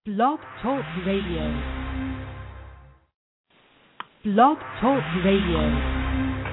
Blog Talk Radio. Blog Talk Radio.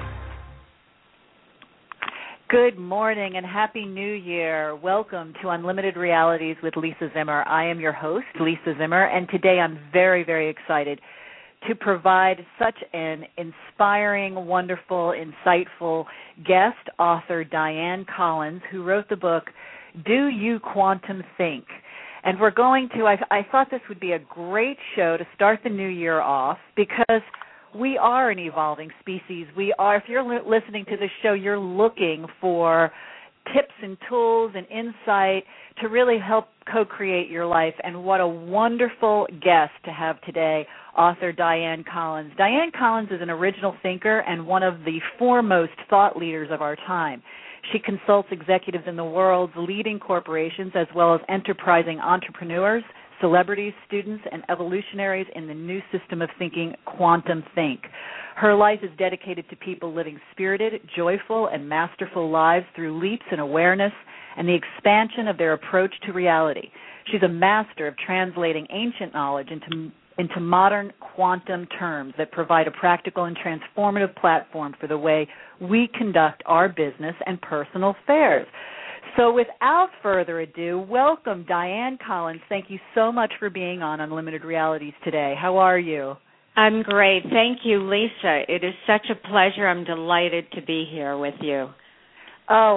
Good morning and Happy New Year. Welcome to Unlimited Realities with Lisa Zimmer. I am your host, Lisa Zimmer, and today I'm very, very excited to provide such an inspiring, wonderful, insightful guest, author Diane Collins, who wrote the book, Do You Quantum Think? And we're going to, I thought this would be a great show to start the new year off because we are an evolving species. We are, if you're listening to this show, you're looking for tips and tools and insight to really help co-create your life. And what a wonderful guest to have today, author Diane Collins. Diane Collins is an original thinker and one of the foremost thought leaders of our time. She consults executives in the world's leading corporations as well as enterprising entrepreneurs, celebrities, students, and evolutionaries in the new system of thinking, Quantum Think. Her life is dedicated to people living spirited, joyful, and masterful lives through leaps in awareness and the expansion of their approach to reality. She's a master of translating ancient knowledge into modern quantum terms that provide a practical and transformative platform for the way we conduct our business and personal affairs. So without further ado, welcome Diane Collins. Thank you so much for being on Unlimited Realities today. How are you? I'm great. Thank you, Lisa. It is such a pleasure. I'm delighted to be here with you. Oh,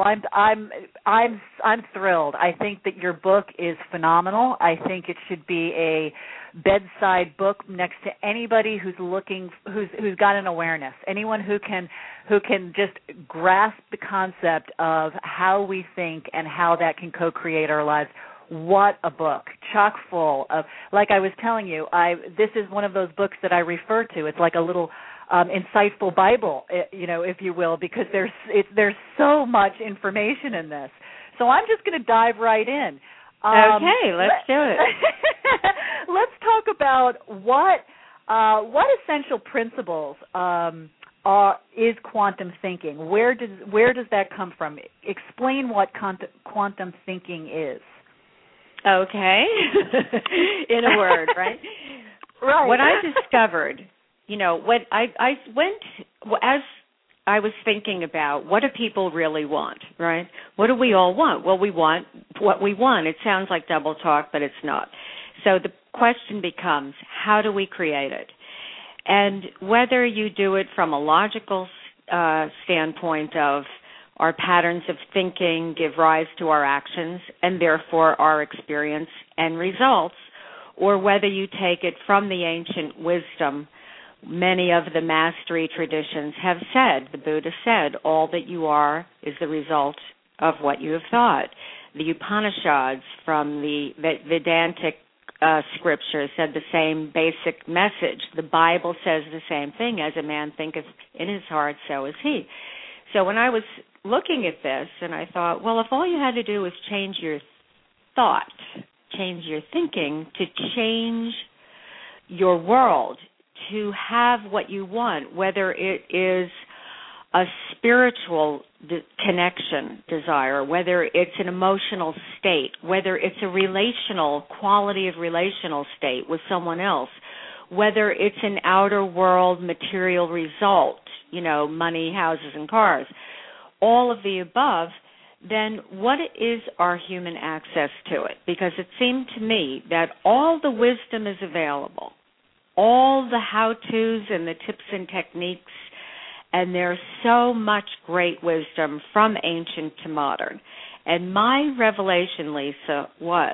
I'm thrilled. I think that your book is phenomenal. I think it should be a bedside book next to anybody who's got an awareness. Anyone who can just grasp the concept of how we think and how that can co-create our lives. What a book, chock full of, like I was telling you, this is one of those books that I refer to. It's like a little insightful Bible, if you will, because there's so much information in this. So I'm just going to dive right in. Okay, let's do it. Let's talk about what essential principles is quantum thinking. Where does that come from? Explain what quantum thinking is. Okay, in a word, right? Right. What I discovered, when I went, as I was thinking about what do people really want, right? What do we all want? Well, we want what we want. It sounds like double talk, but it's not. So the question becomes, how do we create it? And whether you do it from a logical standpoint of our patterns of thinking give rise to our actions and therefore our experience and results, or whether you take it from the ancient wisdom. Many of the mastery traditions have said, the Buddha said, all that you are is the result of what you have thought. The Upanishads from the Vedantic scripture said the same basic message. The Bible says the same thing, as a man thinketh in his heart, so is he. So when I was looking at this, and I thought, well, if all you had to do was change your thought, change your thinking, to change your world, to have what you want, whether it is a spiritual connection, desire, whether it's an emotional state, whether it's a relational, quality of relational state with someone else, whether it's an outer world material result, money, houses, and cars, all of the above, then what is our human access to it? Because it seemed to me that all the wisdom is available, all the how-tos and the tips and techniques, and there's so much great wisdom from ancient to modern. And my revelation, Lisa,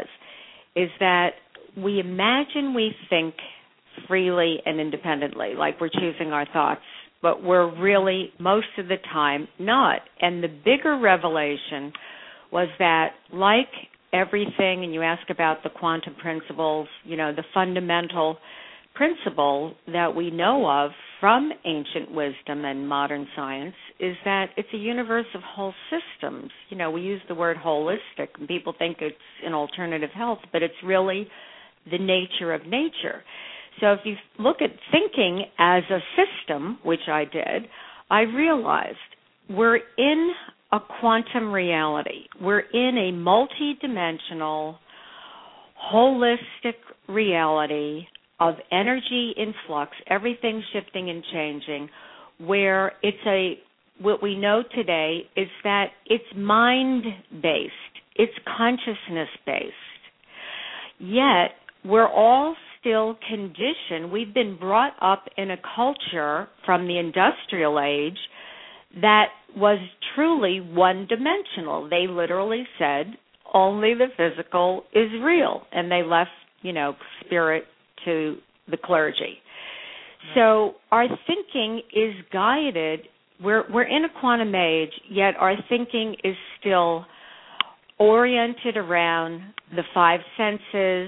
is that we imagine we think freely and independently, like we're choosing our thoughts, but we're really, most of the time, not. And the bigger revelation was that, like everything, and you ask about the quantum principles, the fundamental principle that we know of from ancient wisdom and modern science is that it's a universe of whole systems. We use the word holistic, and people think it's an alternative health, but it's really the nature of nature. So if you look at thinking as a system, which I did, I realized we're in a quantum reality. We're in a multidimensional holistic reality of energy in flux, everything shifting and changing, where what we know today is that it's mind-based, it's consciousness-based. Yet, we're all still conditioned. We've been brought up in a culture from the industrial age that was truly one-dimensional. They literally said, only the physical is real, and they left, spirit to the clergy. So our thinking is guided. We're in a quantum age, yet our thinking is still oriented around the five senses.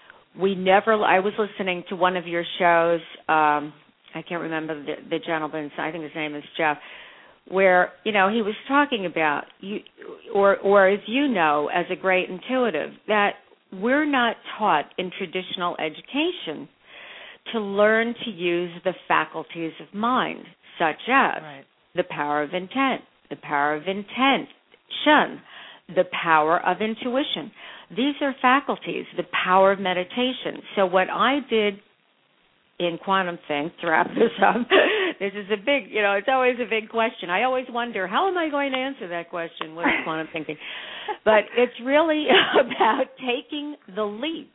I was listening to one of your shows, I can't remember the gentleman's, I think his name is Jeff, where, he was talking about, or as you know, as a great intuitive, that we're not taught in traditional education to learn to use the faculties of mind, such as the power of intent, the power of intention, the power of intuition. These are faculties, the power of meditation. So what I did in Quantum Think, to wrap this up, this is a big, it's always a big question. I always wonder, how am I going to answer that question? What is quantum thinking? But it's really about taking the leap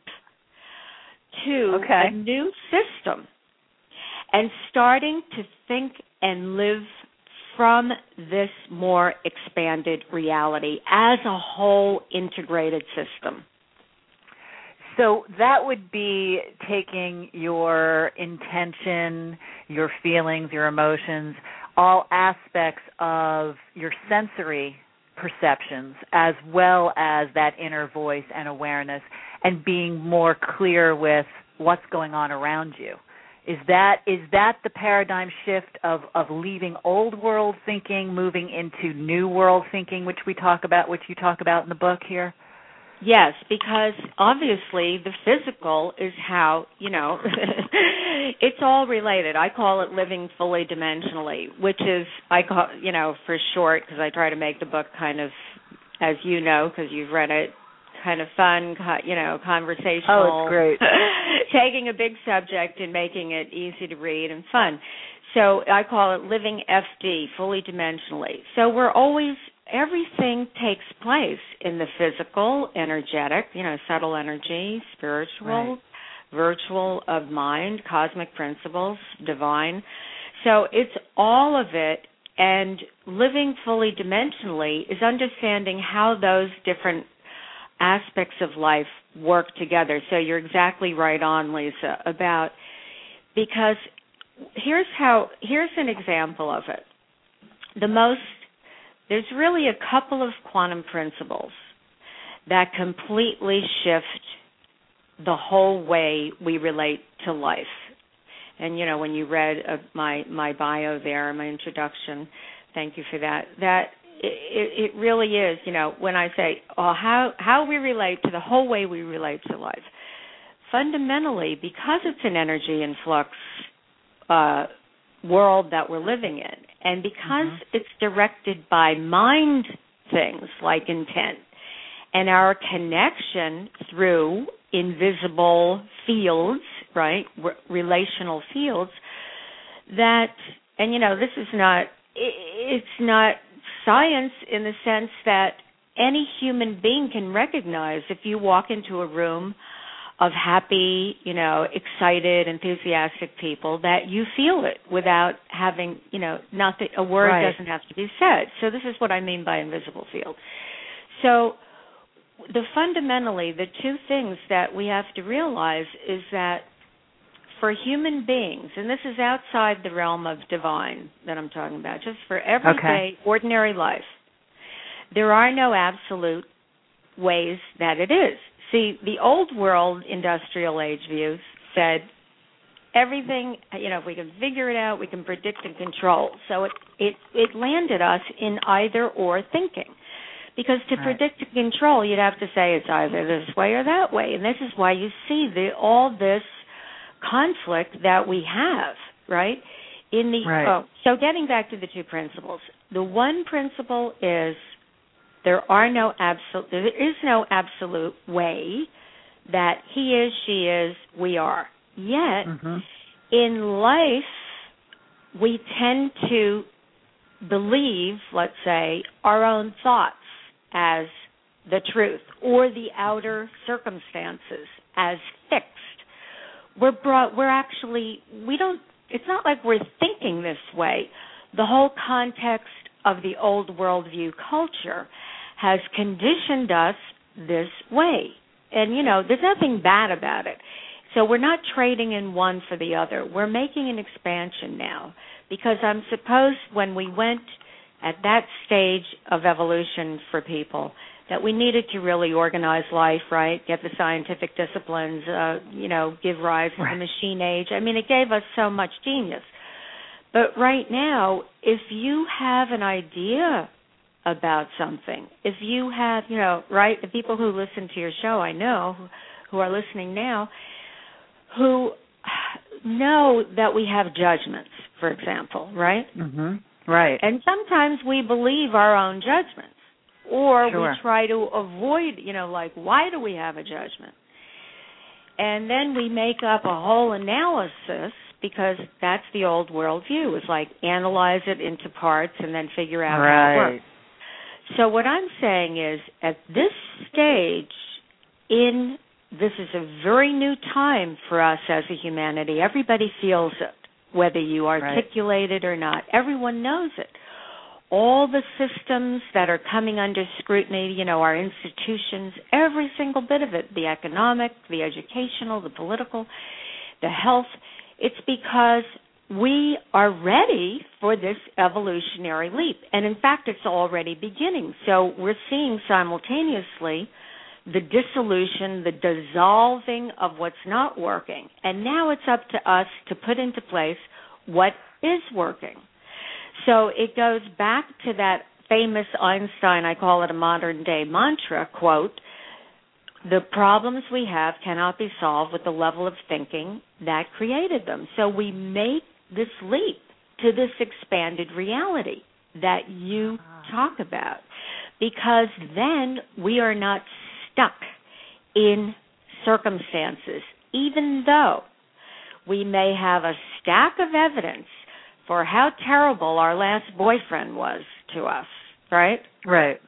to a new system and starting to think and live from this more expanded reality as a whole integrated system. So that would be taking your intention, your feelings, your emotions, all aspects of your sensory perceptions, as well as that inner voice and awareness, and being more clear with what's going on around you. Is that the paradigm shift of leaving old world thinking, moving into new world thinking, which you talk about in the book here? Yes, because obviously the physical is how, it's all related. I call it living fully dimensionally, which is, for short, because I try to make the book kind of, as you know, because you've read it, kind of fun, conversational. Oh, it's great. Taking a big subject and making it easy to read and fun. So I call it living FD, fully dimensionally. So everything takes place in the physical, energetic, subtle energy, spiritual, virtual of mind, cosmic principles, divine. So it's all of it, and living fully dimensionally is understanding how those different aspects of life work together. So you're exactly right on, Lisa, because here's an example of it. There's really a couple of quantum principles that completely shift the whole way we relate to life. And, when you read my bio there, my introduction, thank you for that, it really is, when I say how we relate to the whole way we relate to life. Fundamentally, because it's an energy in flux world that we're living in, and because it's directed by mind things like intent and our connection through invisible fields, relational fields, this is it's not science in the sense that any human being can recognize if you walk into a room of happy, excited, enthusiastic people, that you feel it without having, nothing, a word doesn't have to be said. So this is what I mean by invisible field. So fundamentally, the two things that we have to realize is that for human beings, and this is outside the realm of divine that I'm talking about, just for everyday, ordinary life, there are no absolute ways that it is. See, the old world industrial age views said everything, if we can figure it out, we can predict and control. So it landed us in either or thinking. Because to predict and control, you'd have to say it's either this way or that way. And this is why you see all this conflict that we have, right? So getting back to the two principles, the one principle is there is no absolute way that he is, she is, we are. Yet, in life, we tend to believe, let's say, our own thoughts as the truth or the outer circumstances as fixed. It's not like we're thinking this way. The whole context of the old worldview culture has conditioned us this way. And, there's nothing bad about it. So we're not trading in one for the other. We're making an expansion now because I'm supposed when we went at that stage of evolution for people that we needed to really organize life, right, get the scientific disciplines, give rise to the machine age. I mean, it gave us so much genius. But right now, if you have an idea about something, if you have, the people who listen to your show, I know, who are listening now, who know that we have judgments, for example, right? Right. And sometimes we believe our own judgments, or we try to avoid, why do we have a judgment? And then we make up a whole analysis because that's the old world view. It's like analyze it into parts and then figure out how it works. So what I'm saying is at this stage this is a very new time for us as a humanity. Everybody feels it, whether you articulate it or not. Everyone knows it. All the systems that are coming under scrutiny, our institutions, every single bit of it, the economic, the educational, the political, the health, it's because we are ready for this evolutionary leap. And in fact, it's already beginning. So we're seeing simultaneously the dissolution, the dissolving of what's not working. And now it's up to us to put into place what is working. So it goes back to that famous Einstein, I call it a modern-day mantra, quote, the problems we have cannot be solved with the level of thinking that created them. So we make this leap to this expanded reality that you talk about, because then we are not stuck in circumstances, even though we may have a stack of evidence for how terrible our last boyfriend was to us, right? Right.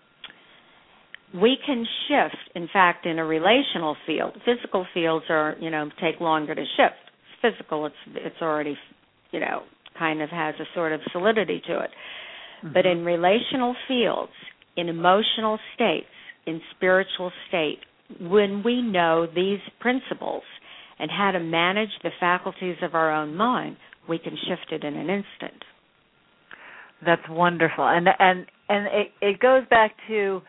We can shift, in fact, in a relational field. Physical fields are, take longer to shift. Physical, it's already, kind of has a sort of solidity to it. But in relational fields, in emotional states, in spiritual state, when we know these principles and how to manage the faculties of our own mind, we can shift it in an instant. That's wonderful. And it goes back to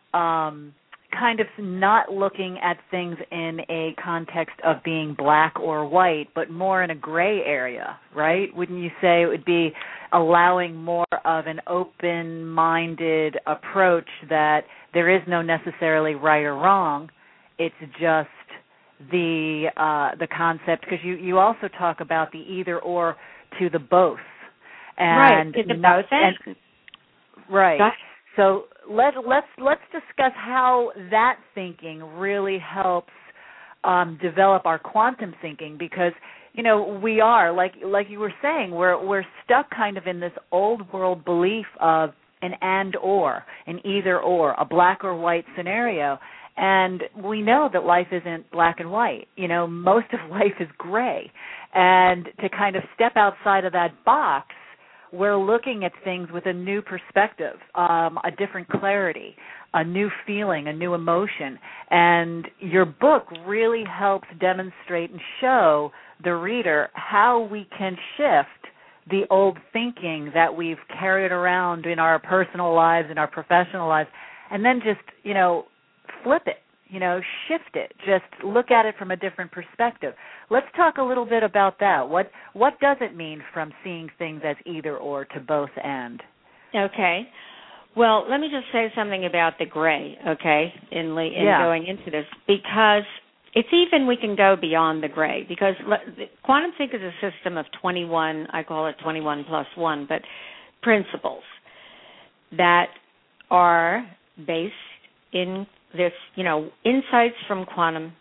kind of not looking at things in a context of being black or white, but more in a gray area, right? Wouldn't you say it would be allowing more of an open-minded approach that there is no necessarily right or wrong, it's just the concept, because you also talk about the either or to the both. And right, to the both. Right. So let's discuss how that thinking really helps develop our quantum thinking, because we are like you were saying, we're stuck kind of in this old world belief of an and or, an either or, a black or white scenario. And we know that life isn't black and white. Most of life is gray. And to kind of step outside of that box, we're looking at things with a new perspective, a different clarity, a new feeling, a new emotion. And your book really helps demonstrate and show the reader how we can shift the old thinking that we've carried around in our personal lives, in our professional lives, and then just, flip it, shift it, just look at it from a different perspective. Let's talk a little bit about that. What does it mean from seeing things as either or to both and? Okay. Well, let me just say something about the gray, okay, in going into this, because it's even we can go beyond the gray, because quantum think is a system of 21, I call it 21 plus 1, but principles that are based in this, insights from quantum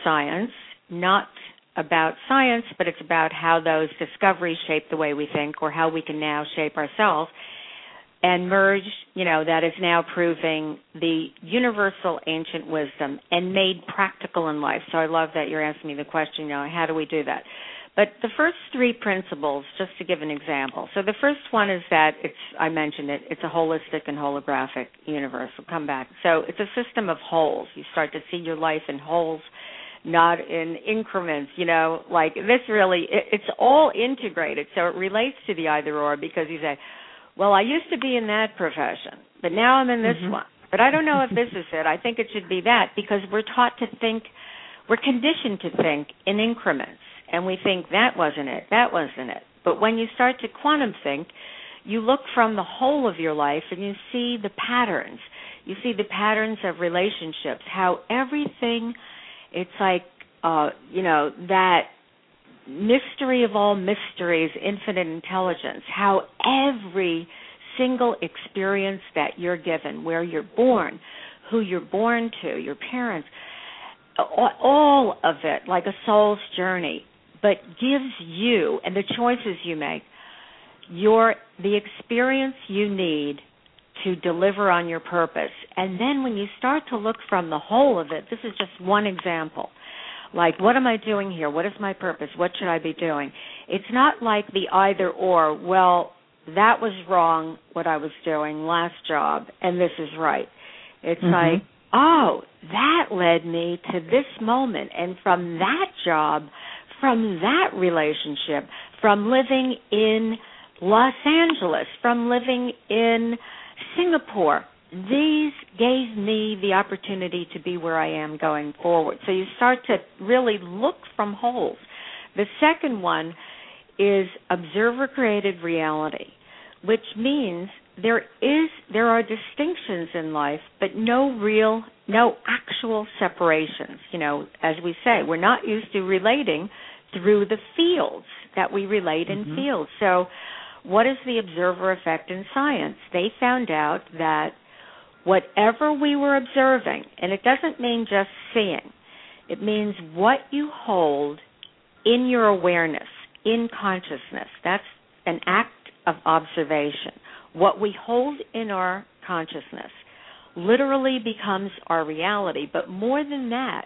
science, not about science, but it's about how those discoveries shape the way we think or how we can now shape ourselves, and merged, that is now proving the universal ancient wisdom and made practical in life. So I love that you're asking me the question, how do we do that? But the first three principles, just to give an example. So the first one is that I mentioned it, it's a holistic and holographic universe. We'll come back. So it's a system of wholes. You start to see your life in wholes, not in increments, like this really, it's all integrated. So it relates to the either or, because you say, well, I used to be in that profession, but now I'm in this one. But I don't know if this is it. I think it should be that, because we're taught to think, we're conditioned to think in increments. And we think that wasn't it. But when you start to quantum think, you look from the whole of your life and you see the patterns. You see the patterns of relationships, how everything, it's like, that mystery of all mysteries, infinite intelligence, how every single experience that you're given, where you're born, who you're born to, your parents, all of it, like a soul's journey, but gives you, and the choices you make, the experience you need to deliver on your purpose. And then when you start to look from the whole of it, this is just one example. Like, what am I doing here? What is my purpose? What should I be doing? It's not like the either or, well, that was wrong, what I was doing last job, and this is right. It's like, oh, that led me to this moment. And from that job, from that relationship, from living in Los Angeles, from living in Singapore, these gave me the opportunity to be where I am going forward. So you start to really look from wholes. The second one is observer-created reality, which means there are distinctions in life, but no actual separations. As we say, we're not used to relating through the fields that we relate in fields. So what is the observer effect in science? They found out that whatever we were observing, and it doesn't mean just seeing, it means what you hold in your awareness, in consciousness. That's an act of observation. What we hold in our consciousness literally becomes our reality, but more than that,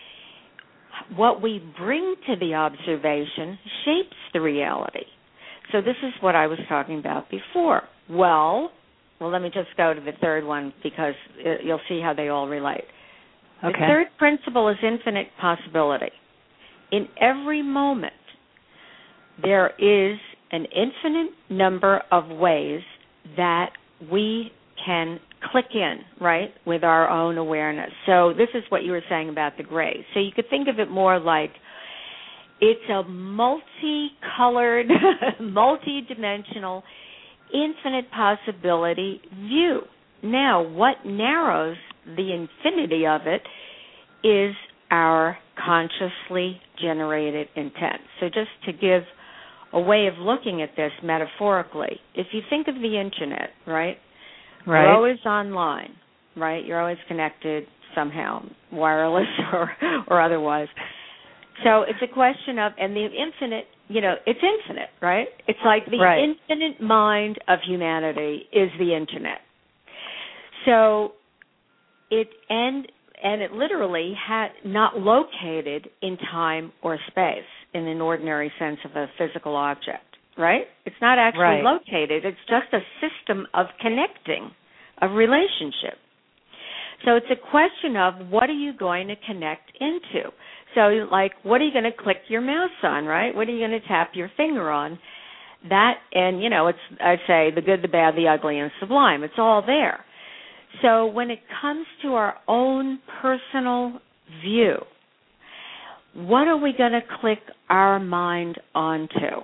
what we bring to the observation shapes the reality. So this is what I was talking about before. Well, let me just go to the third one, because you'll see how they all relate. Okay. The third principle is infinite possibility. In every moment, there is an infinite number of ways that we can click in, right, with our own awareness. So this is what you were saying about the gray. So you could think of it more like it's a multicolored, multidimensional, infinite possibility view. Now, what narrows the infinity of it is our consciously generated intent. So just to give a way of looking at this metaphorically, if you think of the internet, right? You're always online, right? You're always connected somehow, wireless or otherwise. So it's a question of, and the infinite, it's infinite, right? It's like the infinite mind of humanity is the internet. So it literally not located in time or space in an ordinary sense of a physical object, right? It's not actually located. It's just a system of connecting, of relationship. So it's a question of what are you going to connect into? So, like, what are you going to click your mouse on, right? What are you going to tap your finger on? That, and, it's, I say, the good, the bad, the ugly, and sublime. It's all there. So when it comes to our own personal view, what are we going to click our mind onto?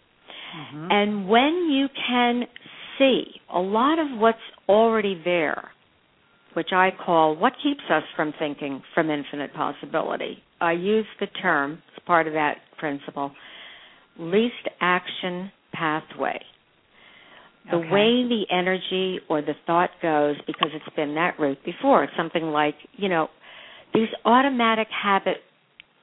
And when you can see a lot of what's already there, which I call what keeps us from thinking from infinite possibility, I use the term, as part of that principle, least action pathway. The way the energy or the thought goes, because it's been that route before. It's something like, these automatic habit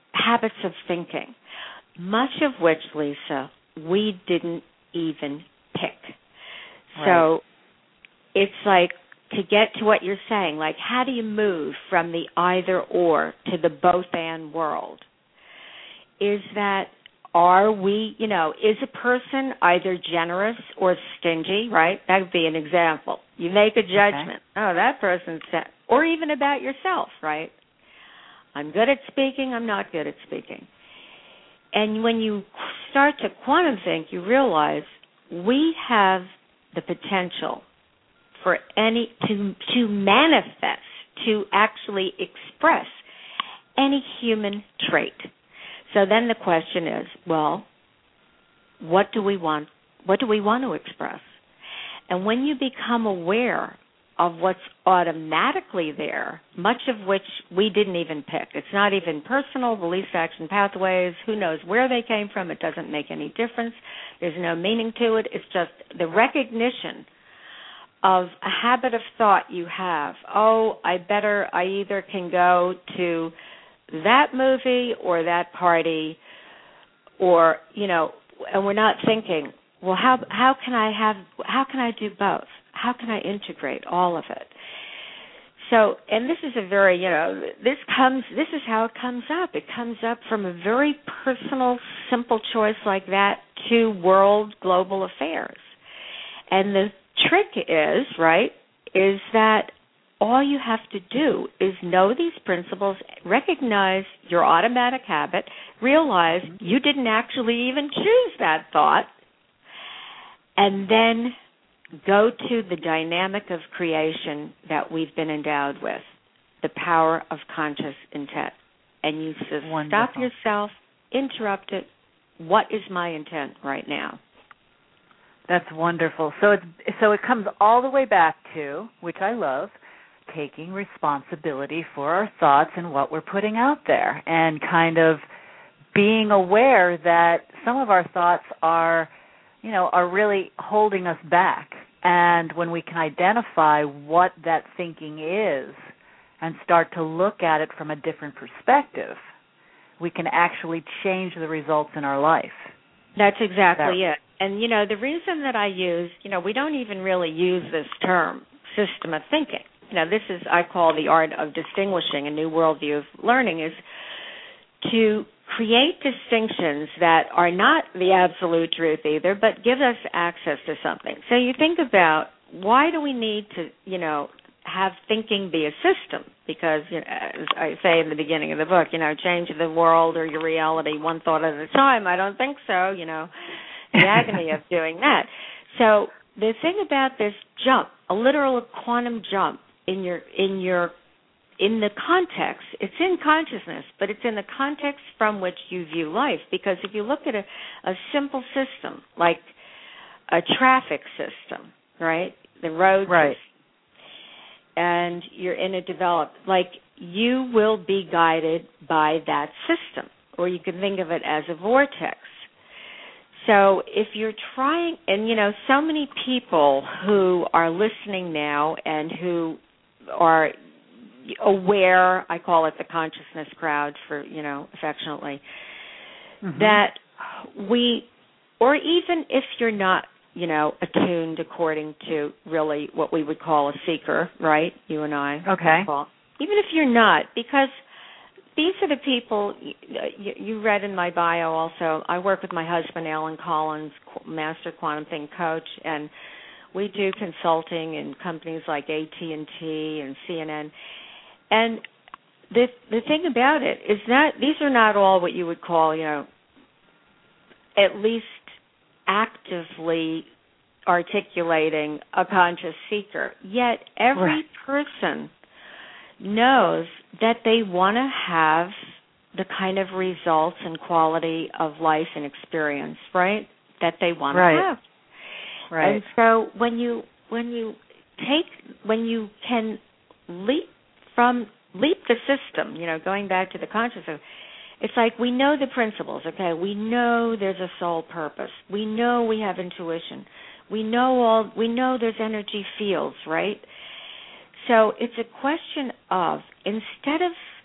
habits of thinking, much of which, Lisa, we didn't even pick. Right. So it's like, to get to what you're saying, like how do you move from the either or to the both and world? Is that, are we, is a person either generous or stingy, right? That would be an example. You make a judgment. Okay. Oh, that person's, or even about yourself, right? I'm good at speaking, I'm not good at speaking. And when you start to quantum think, you realize we have the potential for to manifest, to actually express any human trait. So then the question is, well, what do we want? What do we want to express? And when you become aware of what's automatically there, much of which we didn't even pick. It's not even personal, the least action pathways, who knows where they came from, it doesn't make any difference. There's no meaning to it. It's just the recognition of a habit of thought you have. Oh, I either can go to that movie or that party, or, and we're not thinking, well, how can I do both? How can I integrate all of it? So, and this is a very, this is how it comes up. It comes up from a very personal, simple choice like that to world, global affairs. And the trick is that all you have to do is know these principles, recognize your automatic habit, realize you didn't actually even choose that thought, and then go to the dynamic of creation that we've been endowed with, the power of conscious intent. And you just stop yourself, interrupt it. What is my intent right now? That's wonderful. So it comes all the way back to, which I love, taking responsibility for our thoughts and what we're putting out there, and kind of being aware that some of our thoughts are really holding us back. And when we can identify what that thinking is and start to look at it from a different perspective, we can actually change the results in our life. That's exactly it. And, the reason that I use, we don't even really use this term, system of thinking. This is, I call the art of distinguishing, a new worldview of learning, is to create distinctions that are not the absolute truth either, but give us access to something. So you think about, why do we need to, have thinking be a system? Because, as I say in the beginning of the book, change the world or your reality one thought at a time. I don't think so, the agony of doing that. So the thing about this jump, a literal quantum jump in the context, it's in consciousness, but it's in the context from which you view life. Because if you look at a simple system, like a traffic system, right, the road system, and you're in a developed, you will be guided by that system, or you can think of it as a vortex. So if you're trying, and so many people who are listening now and who are aware, I call it the consciousness crowd for, affectionately, that or even if you're not, attuned according to really what we would call a seeker, right, you and I. Okay. Even if you're not, because these are the people, you read in my bio also, I work with my husband, Alan Collins, Master Quantum Think Coach, and we do consulting in companies like AT&T and CNN. And the thing about it is that these are not all what you would call, at least actively articulating a conscious seeker. Yet every person knows that they want to have the kind of results and quality of life and experience, right, that they want to have. Right. And so when you can leap the system, going back to the consciousness, it's like we know the principles, okay? We know there's a soul purpose. We know we have intuition. We know there's energy fields, right? So it's a question of, instead of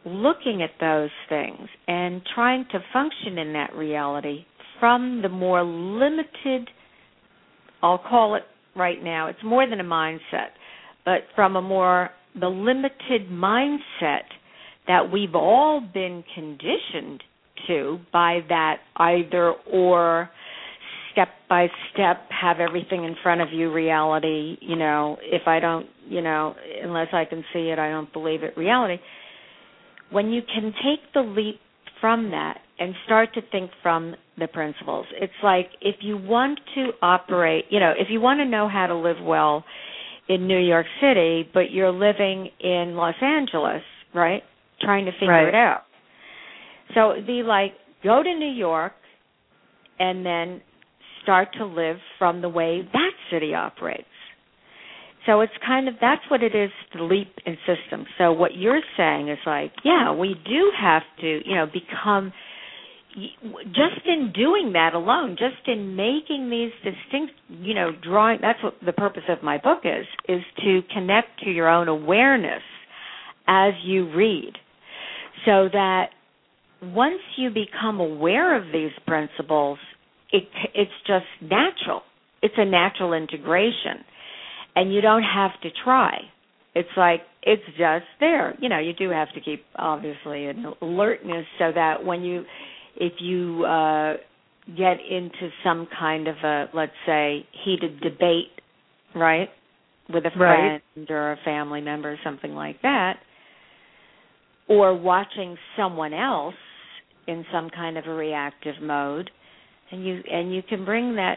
looking at those things and trying to function in that reality from the more limited, I'll call it right now, it's more than a mindset, but from the limited mindset that we've all been conditioned to by that either or step by step, have everything in front of you reality, if I don't, unless I can see it, I don't believe it reality. When you can take the leap from that and start to think from the principles, it's like if you want to operate, if you want to know how to live well in New York City, but you're living in Los Angeles, right, trying to figure it out. So it'd be like, go to New York and then start to live from the way that city operates. So it's that's what it is to leap in systems. So what you're saying is like, yeah, we do have to, become, just in doing that alone, just in making these distinct, drawing, that's what the purpose of my book is to connect to your own awareness as you read, so that once you become aware of these principles, it's just natural. It's a natural integration, and you don't have to try. It's like it's just there. You do have to keep, obviously, an alertness so that if you get into some kind of a, let's say, heated debate, right, with a friend or a family member or something like that, or watching someone else in some kind of a reactive mode, and you can bring that,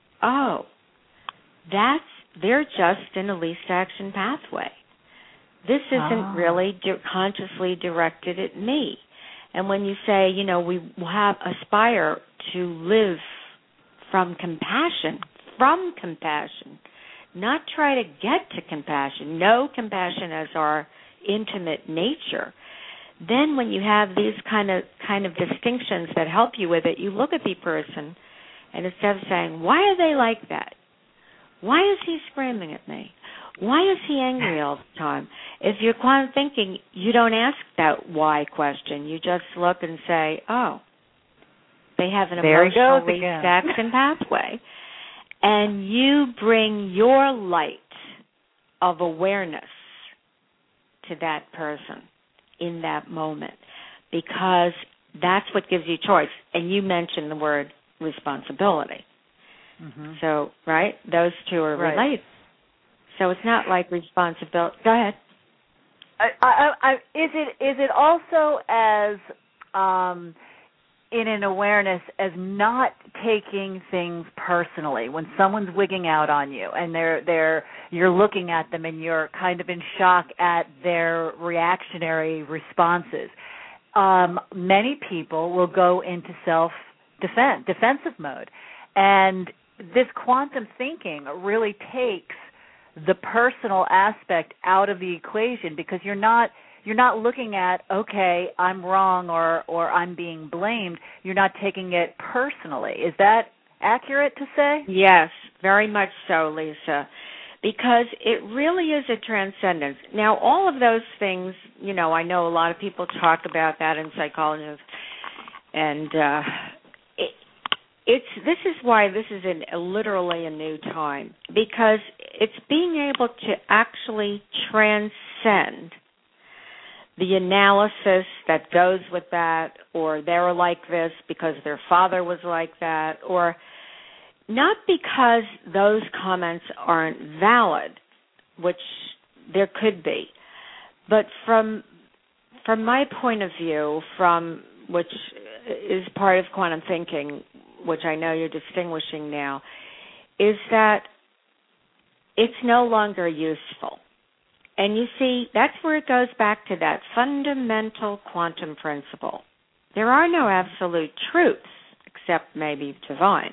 they're just in a least action pathway. This isn't really consciously directed at me. And when you say, we aspire to live from compassion, not try to get to compassion, know compassion as our intimate nature, then when you have these kind of distinctions that help you with it, you look at the person, and instead of saying, why are they like that? Why is he screaming at me? Why is he angry all the time? If you're quantum thinking, you don't ask that why question. You just look and say, they have an emotional least action pathway. And you bring your light of awareness to that person in that moment, because that's what gives you choice. And you mentioned the word responsibility. Mm-hmm. So, right, those two are related. So it's not like responsibility. Go ahead. Is it also as in an awareness as not taking things personally when someone's wigging out on you and you're looking at them and you're kind of in shock at their reactionary responses? Many people will go into defensive mode, and this quantum thinking really takes the personal aspect out of the equation, because you're not looking at, okay, I'm wrong or I'm being blamed. You're not taking it personally. Is that accurate to say? Yes, very much so, Lisa, because it really is a transcendence. Now, all of those things, I know a lot of people talk about that in psychology, and this is why this is literally a new time, because it's being able to actually transcend the analysis that goes with that, or they're like this because their father was like that, or not because those comments aren't valid, which there could be, but from my point of view, which is part of quantum thinking, which I know you're distinguishing now, is that it's no longer useful. And you see, that's where it goes back to that fundamental quantum principle. There are no absolute truths, except maybe divine.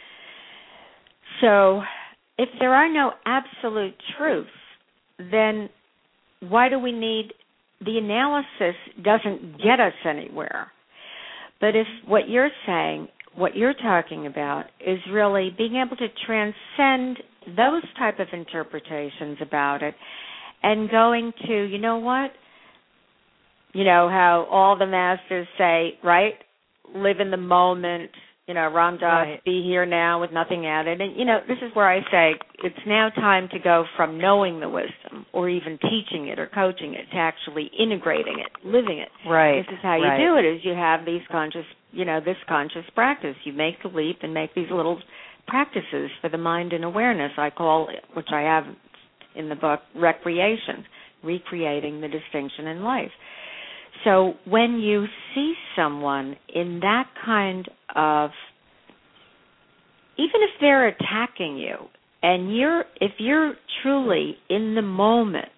So if there are no absolute truths, then why do we need the analysis? Doesn't get us anywhere. But if what you're saying, what you're talking about, is really being able to transcend those type of interpretations about it and going to, you know what, You know, how all the masters say, right? Live in the moment, you know, Ram Dass, right. Be here now with nothing added. And, you know, this is where I say it's now time to go from knowing the wisdom or even teaching it or coaching it to actually integrating it, living it. Right. This is how you do it, is you have these conscious, you know, this conscious practice. You make the leap and make these little practices for the mind and awareness. I call it, which I have in the book, recreation, recreating the distinction in life. So when you see someone in that kind of, even if they're attacking you, and if you're truly in the moment,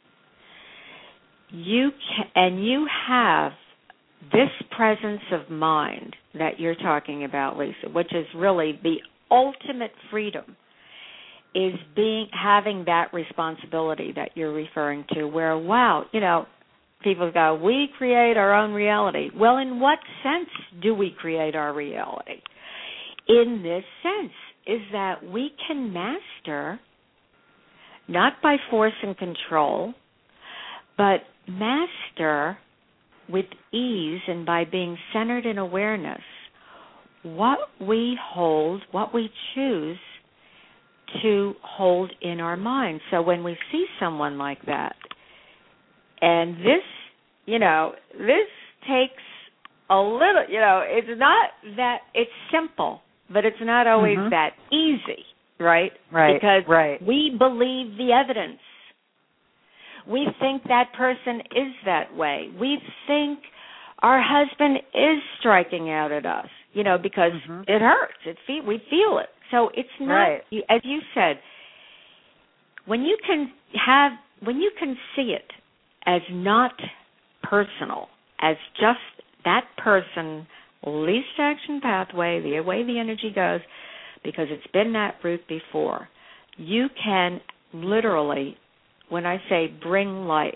you have this presence of mind that you're talking about, Lisa, which is really the ultimate freedom, is having that responsibility that you're referring to, where, wow, you know, people go, we create our own reality. Well, in what sense do we create our reality? In this sense, is that we can master, not by force and control, but master with ease and by being centered in awareness, what we hold, what we choose to hold in our mind. So when we see someone like that, and this, you know, this takes a little, you know, it's not that, it's simple, but it's not always that easy, right? Right. Because we believe the evidence. We think that person is that way. We think our husband is striking out at us, you know, because it hurts. We feel it. So it's not, as you said, when you can see it as not personal, as just that person, least action pathway, the way the energy goes, because it's been that route before, you can literally, when I say bring light,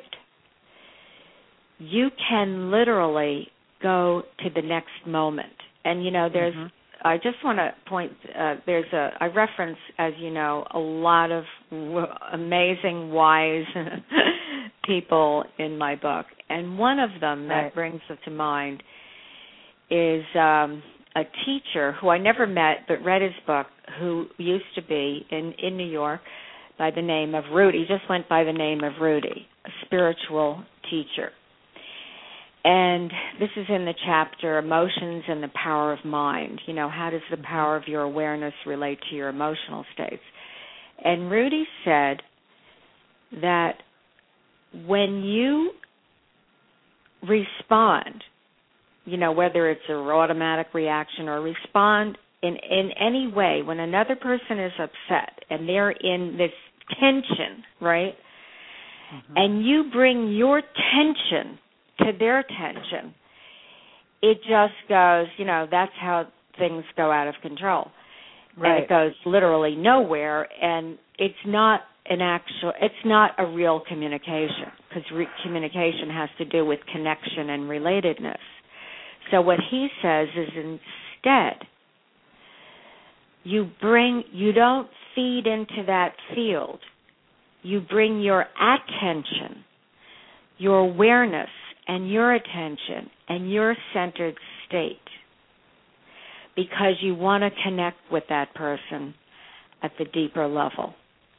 you can literally go to the next moment. And, you know, there's, I just want to point, I reference, as you know, a lot of amazing, wise people in my book. And one of them that brings it to mind is a teacher who I never met but read his book, who used to be in New York by the name of Rudy. He just went by the name of Rudy, a spiritual teacher. And this is in the chapter, Emotions and the Power of Mind. You know, how does the power of your awareness relate to your emotional states? And Rudy said that when you respond, you know, whether it's an automatic reaction or respond in any way, when another person is upset and they're in this tension, right, and you bring your tension to their tension, it just goes, you know, that's how things go out of control. And it goes literally nowhere, and it's not a real communication, because communication has to do with connection and relatedness. So what he says is, instead, you don't feed into that field. You bring your attention, your awareness, and your attention and your centered state, because you want to connect with that person at the deeper level.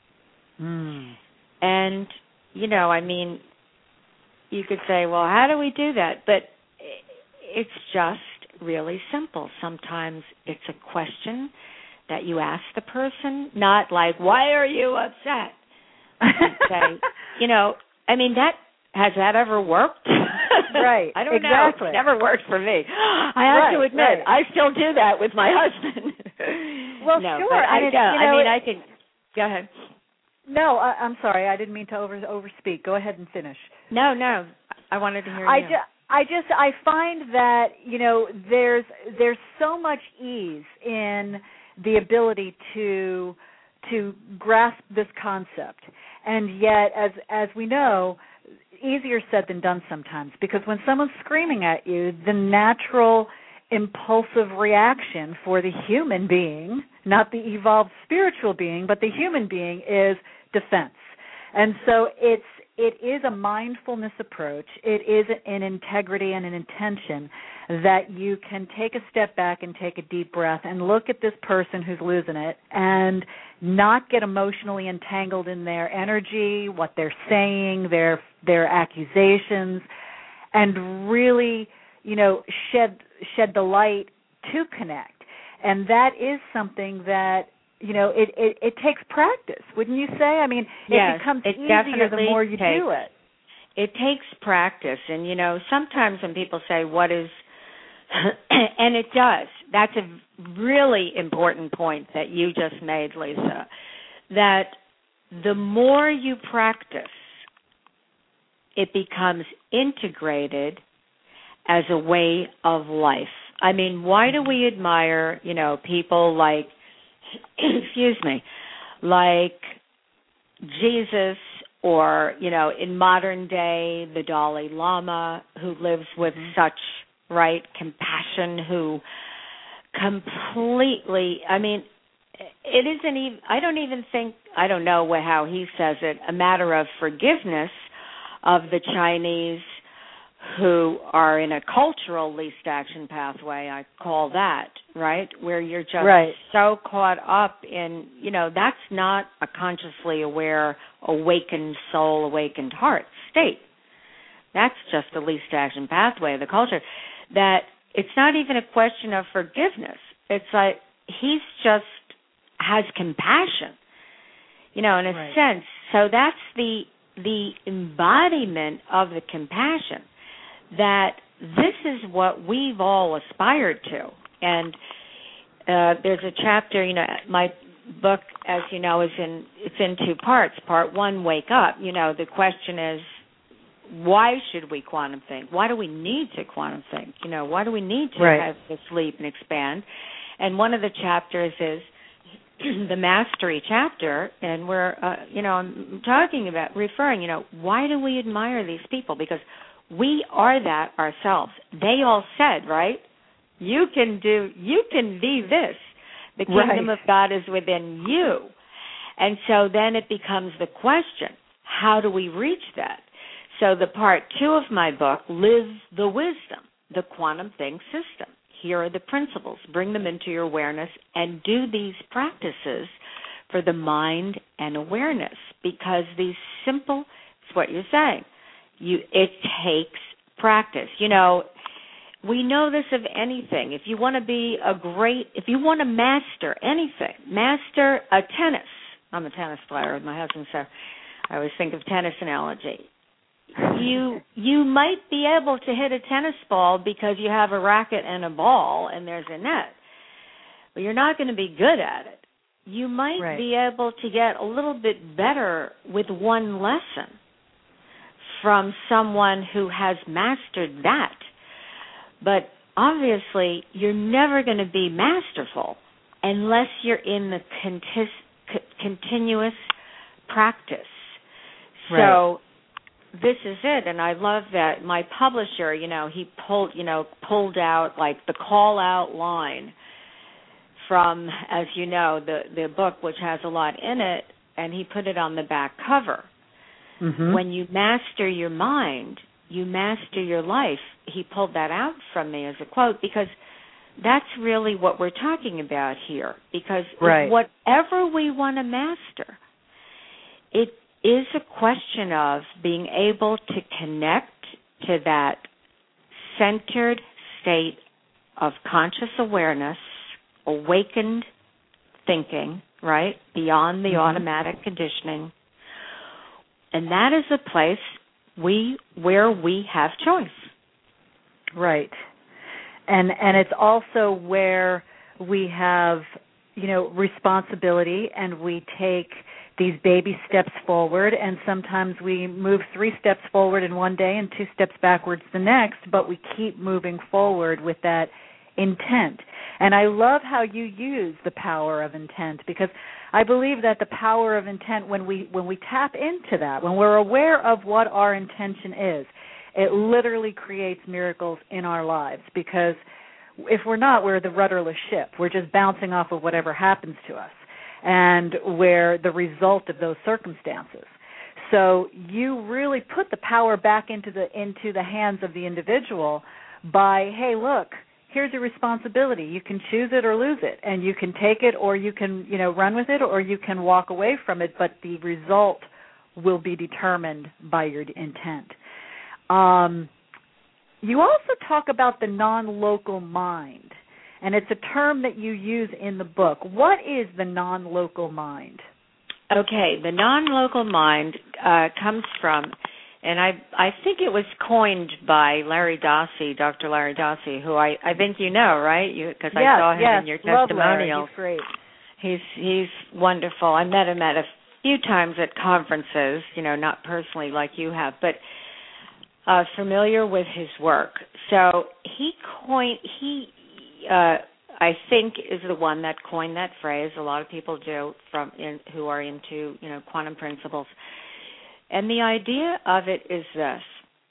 And, you know, I mean, you could say, well, how do we do that? But it's just really simple. Sometimes it's a question that you ask the person, not like, why are you upset? You say, you know, I mean, has that ever worked? Right. I don't know. It's never worked for me. I have to admit, I still do that with my husband. Well, no, sure. But I don't. I mean, I can. Go ahead. No, I'm sorry. I didn't mean to overspeak. Go ahead and finish. No. I wanted to hear you. I find that, you know, there's so much ease in the ability to grasp this concept, and yet, as we know, easier said than done sometimes, because when someone's screaming at you, the natural impulsive reaction for the human being, not the evolved spiritual being, but the human being, is defense. And so it is a mindfulness approach. It is an integrity and an intention that you can take a step back and take a deep breath and look at this person who's losing it and not get emotionally entangled in their energy, what they're saying, their accusations, and really, shed the light to connect. And that is something that, it takes practice, wouldn't you say? I mean, yes, it becomes easier the more you do it. It takes practice. And, sometimes when people say, what is, and it does. That's a really important point that you just made, Lisa, that the more you practice, it becomes integrated as a way of life. I mean, why do we admire, people like, like Jesus or, in modern day, the Dalai Lama, who lives with such, compassion, who completely, it isn't even, I don't know how he says it, a matter of forgiveness of the Chinese who are in a cultural least action pathway, I call that, where you're just so caught up in, that's not a consciously aware, awakened soul, awakened heart state. That's just the least action pathway of the culture. That it's not even a question of forgiveness. It's like he's just has compassion, in a sense. So that's the embodiment of the compassion, that this is what we've all aspired to. And there's a chapter, my book, as you know, it's in two parts. Part one, wake up. The question is, why should we quantum think? Why do we need to quantum think? Why do we need to have to sleep and expand? And one of the chapters is the mastery chapter, and we're, I'm talking about, referring, why do we admire these people? Because we are that ourselves. They all said, you can be this. The kingdom of God is within you. And so then it becomes the question, how do we reach that? So the part two of my book, Live the Wisdom, the quantum think system. Here are the principles. Bring them into your awareness and do these practices for the mind and awareness, because these simple, it's what you're saying, it takes practice. We know this of anything. If you want to if you want to master anything, master a tennis. I'm a tennis player, my husband, so I always think of tennis analogy. You might be able to hit a tennis ball because you have a racket and a ball and there's a net, but you're not going to be good at it. You might be able to get a little bit better with one lesson from someone who has mastered that. But obviously, you're never going to be masterful unless you're in the continuous practice. So this is it, and I love that my publisher, he pulled out like the call out line from, as you know, the book, which has a lot in it, and he put it on the back cover. Mm-hmm. When you master your mind, you master your life. He pulled that out from me as a quote, because that's really what we're talking about here. Because whatever we want to master, it is a question of being able to connect to that centered state of conscious awareness, awakened thinking, beyond the automatic conditioning. And that is a place where we have choice. Right. And it's also where we have, responsibility, and we take these baby steps forward, and sometimes we move 3 steps forward in one day and 2 steps backwards the next, but we keep moving forward with that intent. And I love how you use the power of intent, because I believe that the power of intent, when we tap into that, when we're aware of what our intention is, it literally creates miracles in our lives. Because if we're not, we're the rudderless ship. We're just bouncing off of whatever happens to us, and we're the result of those circumstances. So you really put the power back into the hands of the individual by, hey, look, here's your responsibility. You can choose it or lose it, and you can take it or you can, run with it, or you can walk away from it, but the result will be determined by your intent. You also talk about the non-local mind, and it's a term that you use in the book. What is the non-local mind? Okay, the non-local mind comes from, and I think it was coined by Larry Dossey, Dr. Larry Dossey, who I think you know, right? Because I saw him in your testimonial. He's great. He's wonderful. I met him at a few times at conferences, not personally like you have, but familiar with his work. So I think is the one that coined that phrase. A lot of people do who are into, quantum principles. And the idea of it is this,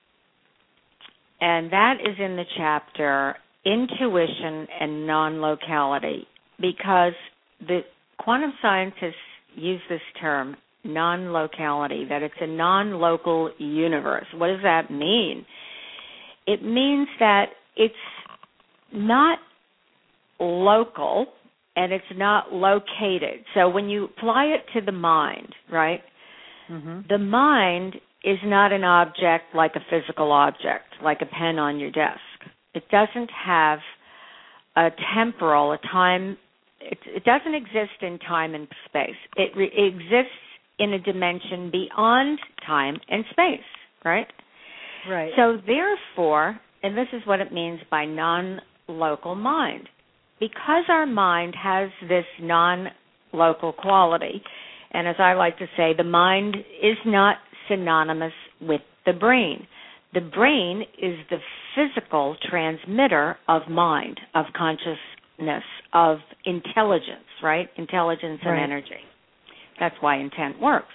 and that is in the chapter Intuition and Non-Locality, because the quantum scientists use this term, non-locality, that it's a non-local universe. What does that mean? It means that it's not local and it's not located. So when you apply it to the mind, right, the mind is not an object like a physical object, like a pen on your desk. It doesn't have a temporal, a time. It doesn't exist in time and space. It exists in a dimension beyond time and space, right? Right. So therefore, and this is what it means by non-local mind, because our mind has this non-local quality, and as I like to say, the mind is not synonymous with the brain. The brain is the physical transmitter of mind, of consciousness, of intelligence, right? Intelligence and energy. That's why intent works.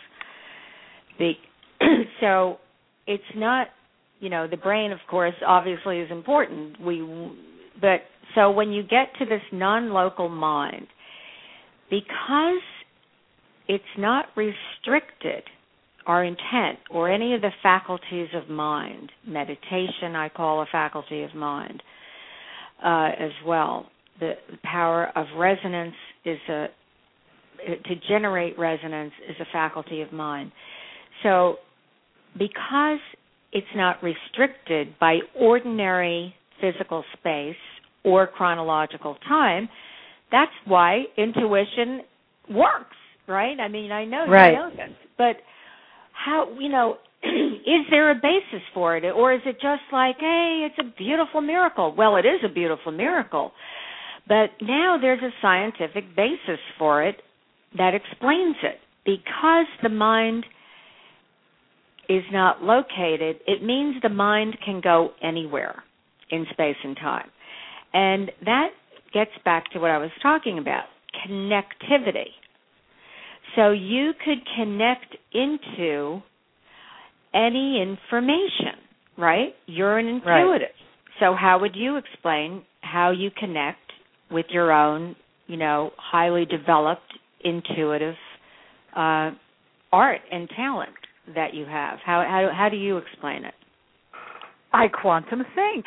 So it's not, the brain, of course, obviously is important. So when you get to this non-local mind, because it's not restricted, our intent or any of the faculties of mind, meditation I call a faculty of mind as well. The power of resonance to generate resonance is a faculty of mind. So because it's not restricted by ordinary physical space or chronological time, that's why intuition works, right? I mean, I know you know this, but how, is there a basis for it? Or is it just like, hey, it's a beautiful miracle? Well, it is a beautiful miracle. But now there's a scientific basis for it that explains it. Because the mind is not located, it means the mind can go anywhere in space and time. And that gets back to what I was talking about, connectivity. So you could connect into any information, right? You're an intuitive. Right. So how would you explain how you connect with your own, highly developed intuitive art and talent that you have? How do you explain it? I quantum think.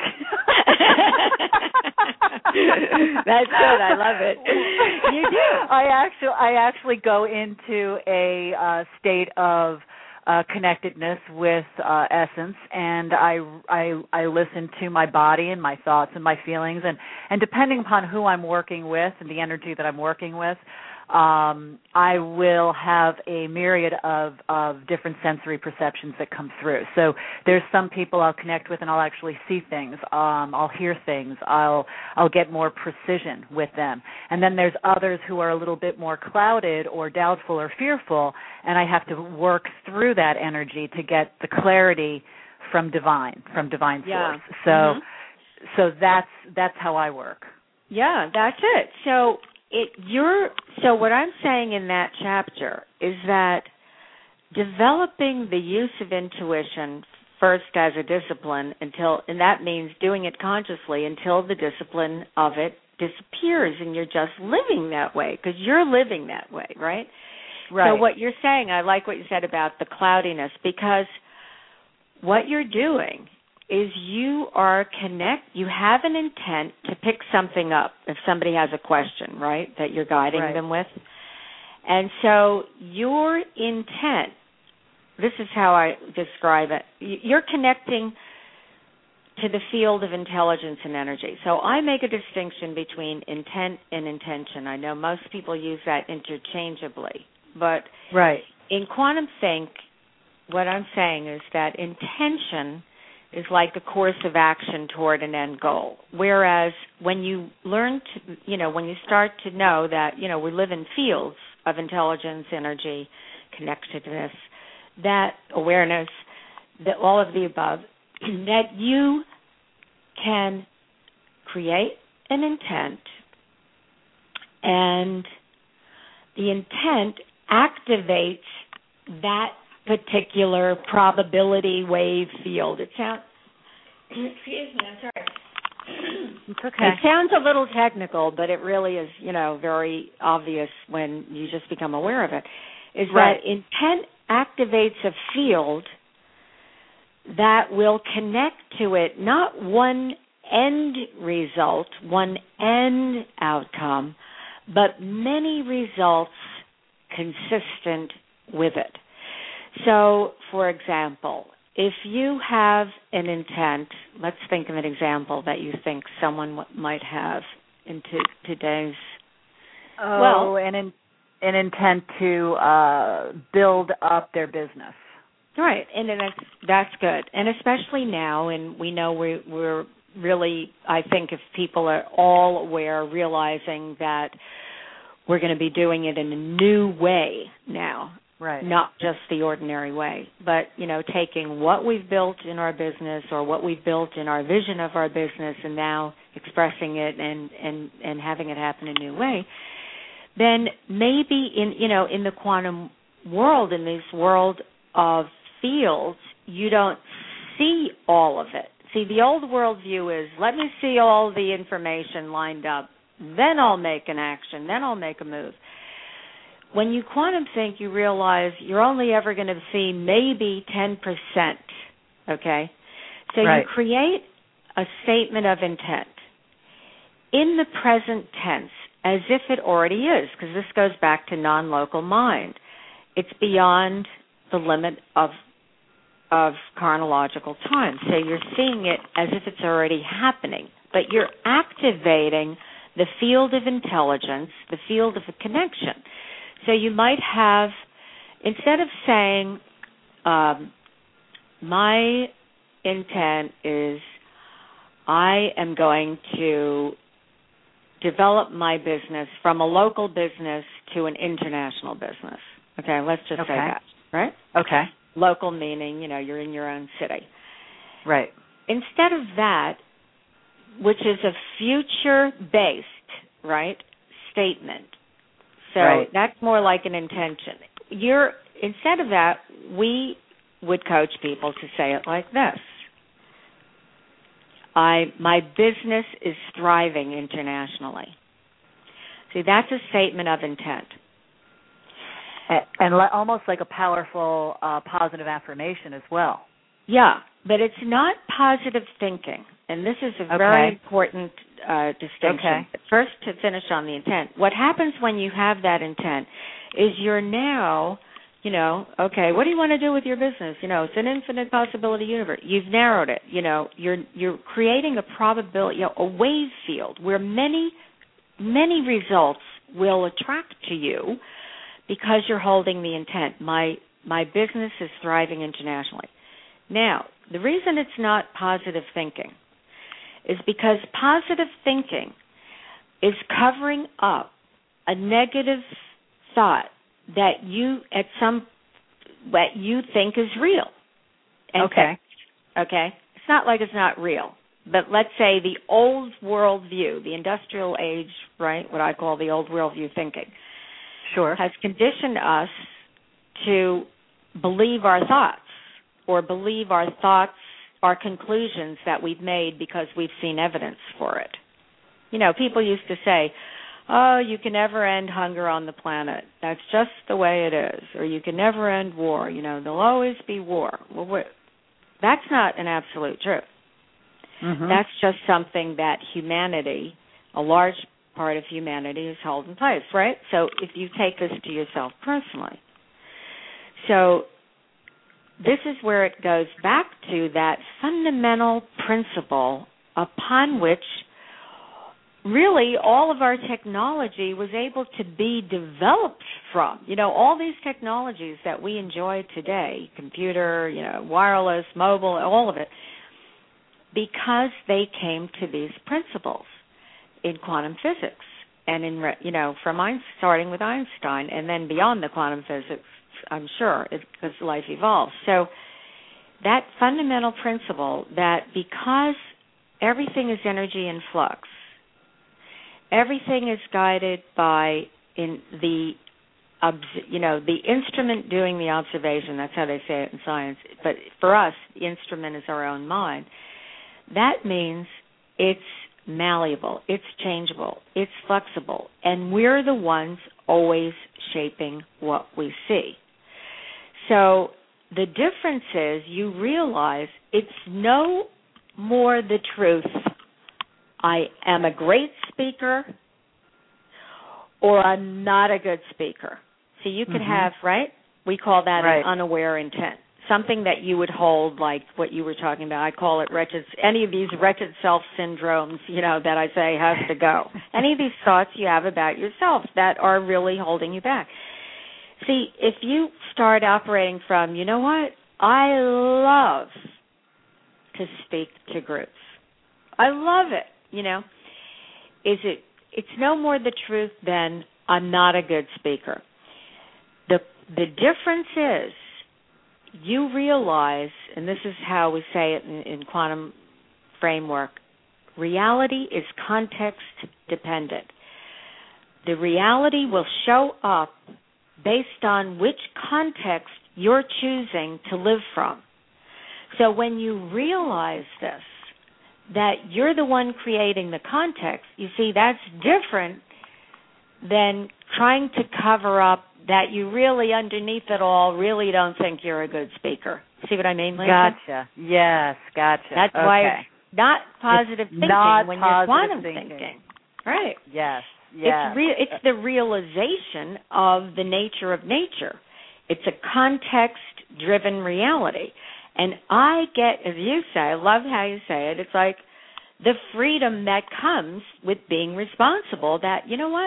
That's good. I love it. You do. I actually go into a state of connectedness with essence, and I listen to my body and my thoughts and my feelings, and depending upon who I'm working with and the energy that I'm working with, I will have a myriad of different sensory perceptions that come through. So there's some people I'll connect with and I'll actually see things. I'll hear things. I'll get more precision with them. And then there's others who are a little bit more clouded or doubtful or fearful, and I have to work through that energy to get the clarity from divine source. So that's how I work. Yeah, that's it. So what I'm saying in that chapter is that developing the use of intuition first as a discipline and that means doing it consciously until the discipline of it disappears and you're just living that way, because you're living that way, right? Right. So what you're saying, I like what you said about the cloudiness, because what you're doing is you have an intent to pick something up if somebody has a question, right, that you're guiding them with. And so your intent, this is how I describe it, you're connecting to the field of intelligence and energy. So I make a distinction between intent and intention. I know most people use that interchangeably, but in quantum think, what I'm saying is that intention is like the course of action toward an end goal. Whereas when you learn to, when you start to know that, we live in fields of intelligence, energy, connectedness, that awareness, that all of the above, that you can create an intent, and the intent activates that particular probability wave field. It sounds, excuse me, I'm sorry. It's okay. It sounds a little technical, but it really is, very obvious when you just become aware of it, is that intent activates a field that will connect to it, not one end result, one end outcome, but many results consistent with it. So, for example, if you have an intent, let's think of an example that you think someone might have in today's... an intent to build up their business. Right, and that's good. And especially now, and we know we're really, I think if people are all aware, realizing that we're going to be doing it in a new way now. Right. Not just the ordinary way, but, taking what we've built in our business or what we've built in our vision of our business and now expressing it and having it happen in a new way, then maybe in the quantum world, in this world of fields, you don't see all of it. See, the old world view is, let me see all the information lined up, then I'll make an action, then I'll make a move. When you quantum think, you realize you're only ever going to see maybe 10%, okay? So you create a statement of intent in the present tense as if it already is, because this goes back to non-local mind. It's beyond the limit of chronological time. So you're seeing it as if it's already happening, but you're activating the field of intelligence, the field of a connection. So you might have, instead of saying, my intent is I am going to develop my business from a local business to an international business. Okay, let's just say that, right? Okay. Local meaning, you're in your own city. Right. Instead of that, which is a future-based, statement. So that's more like an intention. Instead of that, we would coach people to say it like this. My business is thriving internationally. See, that's a statement of intent. And almost like a powerful positive affirmation as well. Yeah, but it's not positive thinking. And this is a very important distinction. Okay. First, to finish on the intent, what happens when you have that intent is you're now, what do you want to do with your business? It's an infinite possibility universe. You've narrowed it. You're creating a probability, a wave field where many, many results will attract to you because you're holding the intent. My business is thriving internationally. Now, the reason it's not positive thinking is because positive thinking is covering up a negative thought that you think is real. Okay. It's not like it's not real. But let's say the old world view, the industrial age, what I call the old world view thinking, has conditioned us to believe our thoughts or believe our thoughts are conclusions that we've made because we've seen evidence for it. People used to say, oh, you can never end hunger on the planet. That's just the way it is. Or you can never end war. There'll always be war. Well, that's not an absolute truth. Mm-hmm. That's just something that humanity, a large part of humanity, is held in place, right? So if you take this to yourself personally. So this is where it goes back to that fundamental principle upon which really all of our technology was able to be developed from. All these technologies that we enjoy today, computer, wireless, mobile, all of it, because they came to these principles in quantum physics and starting with Einstein and then beyond the quantum physics, I'm sure, because life evolves. So that fundamental principle that because everything is energy in flux, everything is guided by the instrument doing the observation. That's how they say it in science. But for us, the instrument is our own mind. That means it's malleable, it's changeable, it's flexible, and we're the ones always shaping what we see. So the difference is you realize it's no more the truth, I am a great speaker or I'm not a good speaker. So you could have, right? We call that an unaware intent. Something that you would hold, like what you were talking about. I call it any of these wretched self syndromes, that I say has to go. Any of these thoughts you have about yourself that are really holding you back. See, if you start operating from, I love to speak to groups. I love it, it's no more the truth than I'm not a good speaker. The difference is you realize, and this is how we say it in quantum framework, reality is context dependent. The reality will show up based on which context you're choosing to live from. So when you realize this, that you're the one creating the context, you see, that's different than trying to cover up that you really, underneath it all, really don't think you're a good speaker. See what I mean, Lisa? Gotcha. Yes, gotcha. That's why it's not positive thinking when you're quantum thinking. Right. Yes. It's the realization of the nature of nature. It's a context-driven reality. And I get, as you say, I love how you say it, it's like the freedom that comes with being responsible that,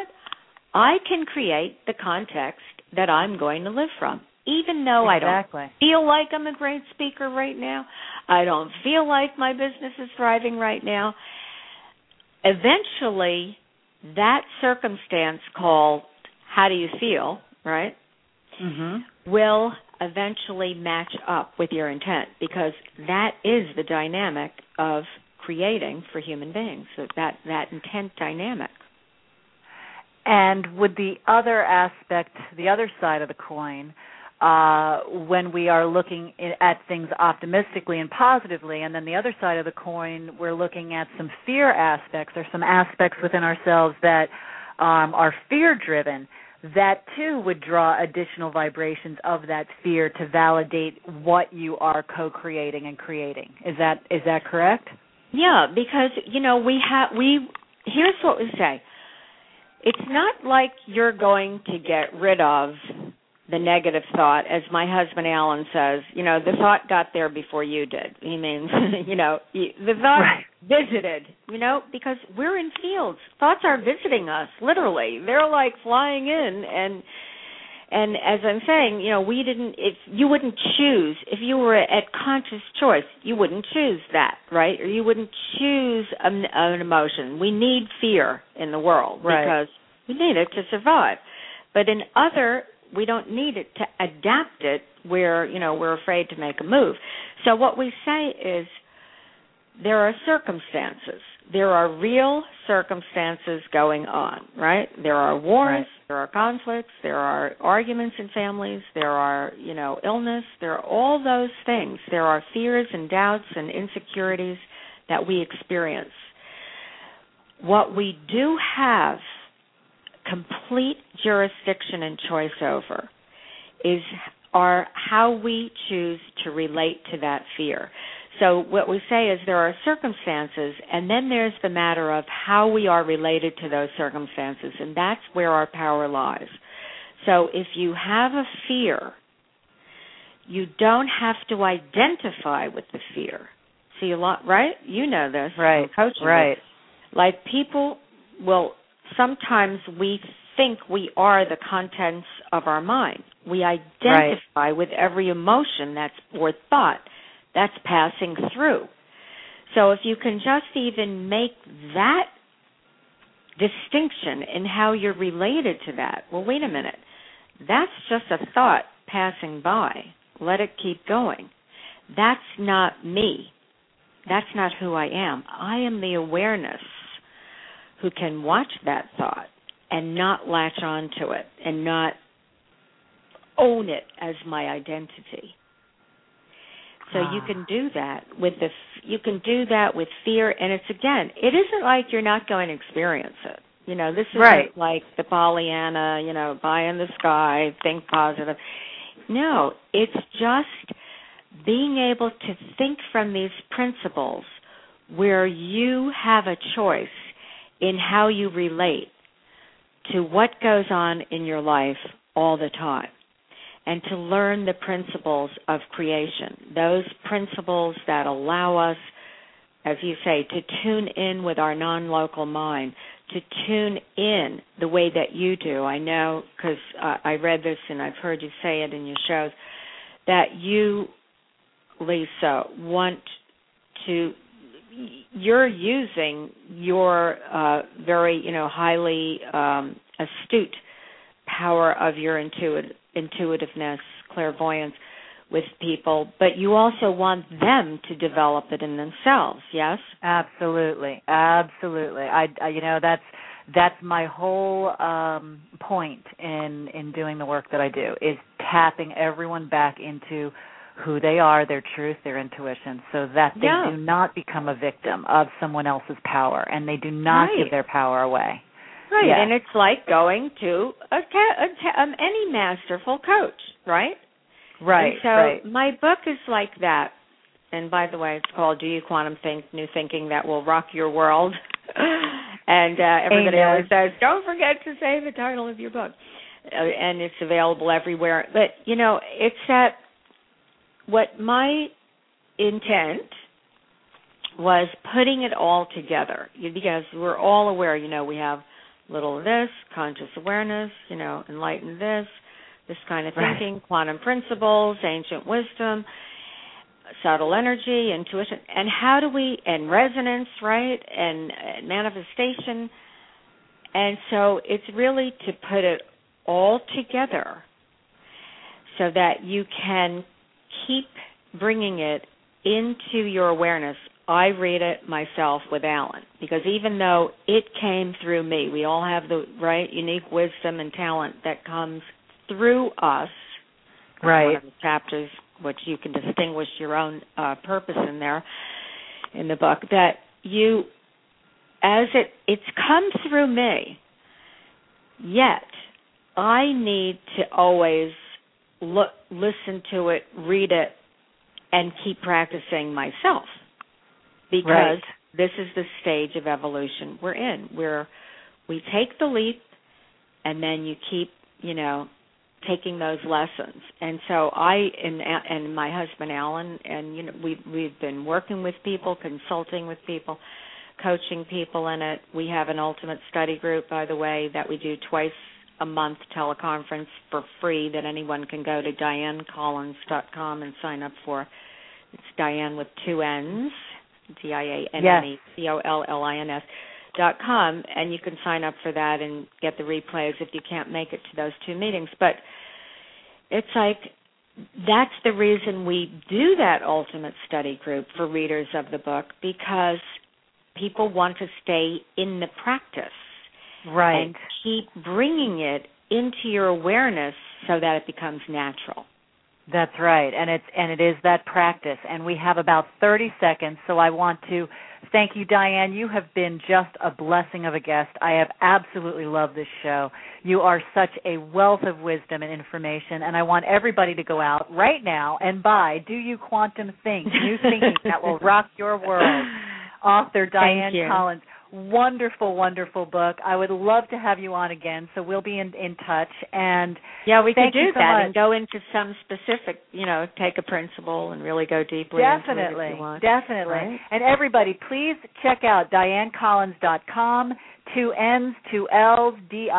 I can create the context that I'm going to live from. Even though I don't feel like I'm a great speaker right now, I don't feel like my business is thriving right now, eventually that circumstance called how do you feel, right, will eventually match up with your intent, because that is the dynamic of creating for human beings, so that intent dynamic. And with the other aspect, the other side of the coin, when we are looking at things optimistically and positively, and then the other side of the coin, we're looking at some fear aspects or some aspects within ourselves that are fear-driven, that too would draw additional vibrations of that fear to validate what you are co-creating and creating. Is that correct? Yeah, because, here's what we say. It's not like you're going to get rid of the negative thought, as my husband Alan says, the thought got there before you did. He means, the thought visited, because we're in fields. Thoughts are visiting us, literally. They're like flying in, and as I'm saying, if you wouldn't choose, if you were at conscious choice, you wouldn't choose that, right? Or you wouldn't choose an emotion. We need fear in the world because we need it to survive. But in we don't need it to adapt it where, we're afraid to make a move. So what we say is there are circumstances. There are real circumstances going on, right? There are wars, there are conflicts, there are arguments in families, there are, illness, there are all those things. There are fears and doubts and insecurities that we experience. What we do have complete jurisdiction and choice over are how we choose to relate to that fear. So what we say is there are circumstances, and then there's the matter of how we are related to those circumstances, and that's where our power lies. So if you have a fear, you don't have to identify with the fear. See, a lot, right? You know this. Right, Coaching right. it. Like people will, sometimes we think we are the contents of our mind. We identify with every emotion or thought that's passing through. So if you can just even make that distinction in how you're related to that, well, wait a minute, that's just a thought passing by. Let it keep going. That's not me. That's not who I am. I am the awareness who can watch that thought and not latch on to it and not own it as my identity. So you can do that with with fear, and it's, again, it isn't like you're not going to experience it. You know, this isn't like the Pollyanna, you know, pie in the sky, think positive. No, it's just being able to think from these principles where you have a choice in how you relate to what goes on in your life all the time, and to learn the principles of creation, those principles that allow us, as you say, to tune in with our non-local mind, to tune in the way that you do. I know, because I read this and I've heard you say it in your shows, that you, Lisa, you're using your very, highly astute power of your intuitiveness, clairvoyance with people, but you also want them to develop it in themselves, yes? Absolutely. That's my whole point in doing the work that I do, is tapping everyone back into who they are, their truth, their intuition, so that they do not become a victim of someone else's power, and they do not give their power away. Right, yes. And it's like going to any masterful coach, right? Right, and so my book is like that. And by the way, it's called Do You Quantum Think? New Thinking That Will Rock Your World. And everybody always says, don't forget to say the title of your book. And it's available everywhere. But, it's that what my intent was putting it all together. Because we're all aware, we have little of this, conscious awareness, enlightened this kind of thinking, quantum principles, ancient wisdom, subtle energy, intuition, and resonance, right, and manifestation. And so it's really to put it all together so that you can keep bringing it into your awareness. I read it myself with Alan, because even though it came through me, we all have the unique wisdom and talent that comes through us. Right. One of the chapters, which you can distinguish your own purpose in there in the book, that it's come through me, yet I need to always listen to it, read it, and keep practicing myself, because this is the stage of evolution we're in, where we take the leap and then you keep, taking those lessons. And so I and my husband Alan, and we've been working with people, consulting with people, coaching people in it. We have an ultimate study group, by the way, that we do twice a month, teleconference for free, that anyone can go to DianeCollins.com and sign up for. It's Diane with 2 N's, DianeCollins.com, and you can sign up for that and get the replays if you can't make it to those 2 meetings. But it's like, that's the reason we do that ultimate study group for readers of the book, because people want to stay in the practice. Right. And keep bringing it into your awareness so that it becomes natural. That's right, and it is that practice. And we have about 30 seconds, so I want to thank you, Diane. You have been just a blessing of a guest. I have absolutely loved this show. You are such a wealth of wisdom and information, and I want everybody to go out right now and buy Do You Quantum Think? New Thinking That Will Rock Your World. Author Diane Collins. Wonderful, wonderful book. I would love to have you on again, so we'll be in touch. And yeah, we could do so that much. and go into some specific, take a principle and really go deeply into it if you want. Definitely. Right? And everybody, please check out DianeCollins.com. 2 N's, 2 L's,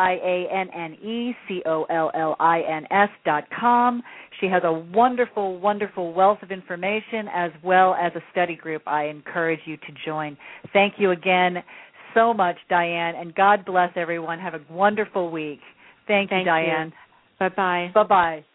DianeCollins.com. She has a wonderful, wonderful wealth of information as well as a study group I encourage you to join. Thank you again so much, Diane, and God bless everyone. Have a wonderful week. Thank you, Diane. Bye-bye. Bye-bye.